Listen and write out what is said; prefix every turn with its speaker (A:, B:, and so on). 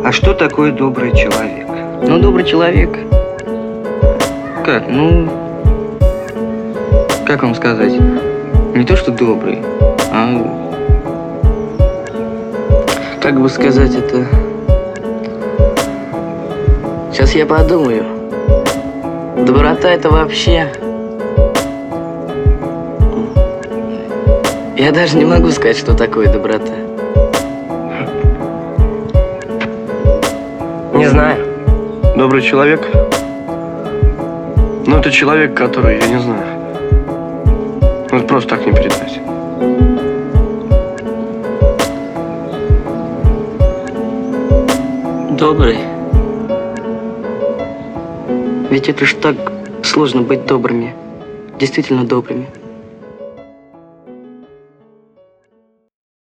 A: А что такое добрый человек?
B: Ну, добрый человек. Как? Ну, как вам сказать? Не то, что добрый, а... Как бы сказать это... Сейчас я подумаю. Доброта это вообще... Я даже не могу сказать, что такое доброта.
A: Не знаю.
C: Добрый человек? Ну, это человек, который, я не знаю. Вот просто так не передать.
B: Добрый. Ведь это ж так сложно быть добрыми. Действительно добрыми.